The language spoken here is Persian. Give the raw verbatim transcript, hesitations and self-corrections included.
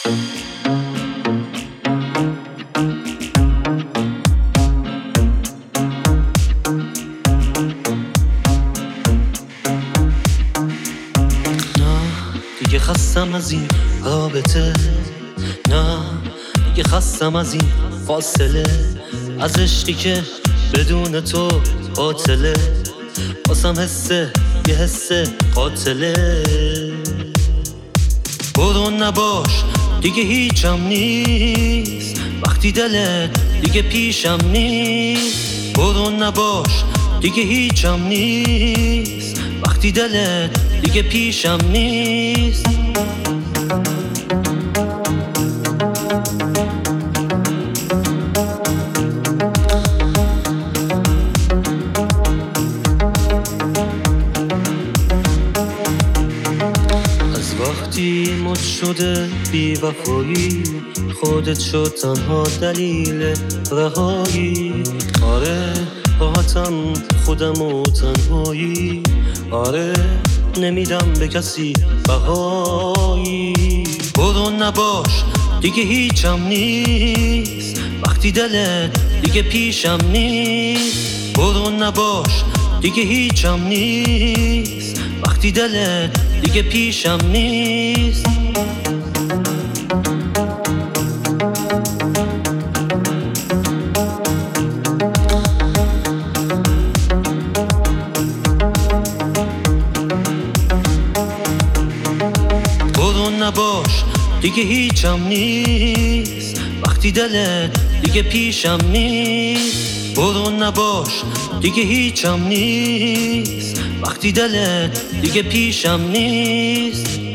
دیگه خستم از این رابطه، نه دیگه خستم از این فاصله، از عشقی که بدون تو قاتله، واسم حسه یه حسه قاتله. برو نباش دیگه هیچم نیست، وقتی دلت دیگه پیشم نیست. برو نباش دیگه هیچم نیست، وقتی دلت دیگه پیشم نیست. از وقتی مد شده بی وفایی، خودت شد تنها دلیل رهایی. آره راحتم خودم و تنهایی، آره نمیدم به کسی بهایی. برو نباش دیگه هیچم نیست، وقتی دلت دیگه پیشم نیست. برو نباش دیگه هیچم نیست، وقتی دلت دیگه پیشم نیست. برو نباش دیگه هیچم نیست، وقتی دلت دیگه پیشم نیست. برو نباش دیگه هیچم نیست، وقتی دلت دیگه پیشم نیست.